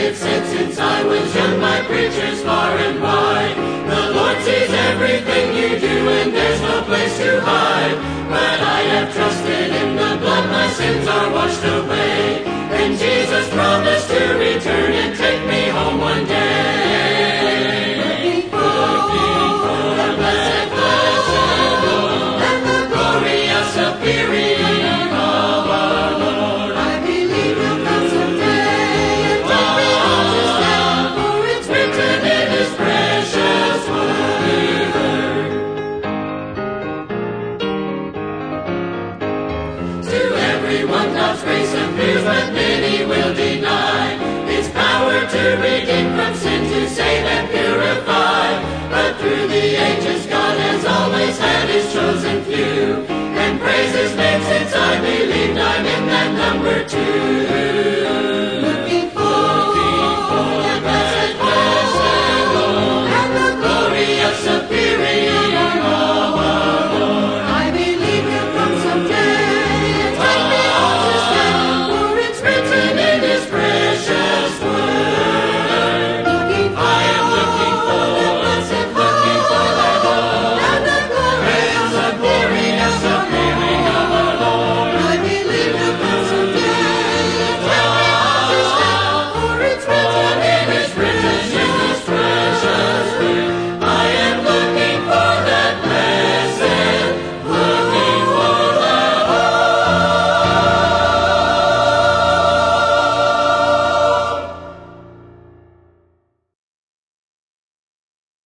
it since I was young, my preachers far and wide. The Lord sees everything you do, and there's no place to hide. But I have trusted in the blood, my sins are washed away. And Jesus promised to return and take me home one day. Looking for the blessed hope and the glorious appearing of our Lord. I believe He'll come someday and take me home to stand, for it's written in His precious word. To everyone God's grace appears, but many will deny His power to redeem from sin, to save and purify. But through the ages God has always had His chosen few, and praise His name since I believed I'm in that number too.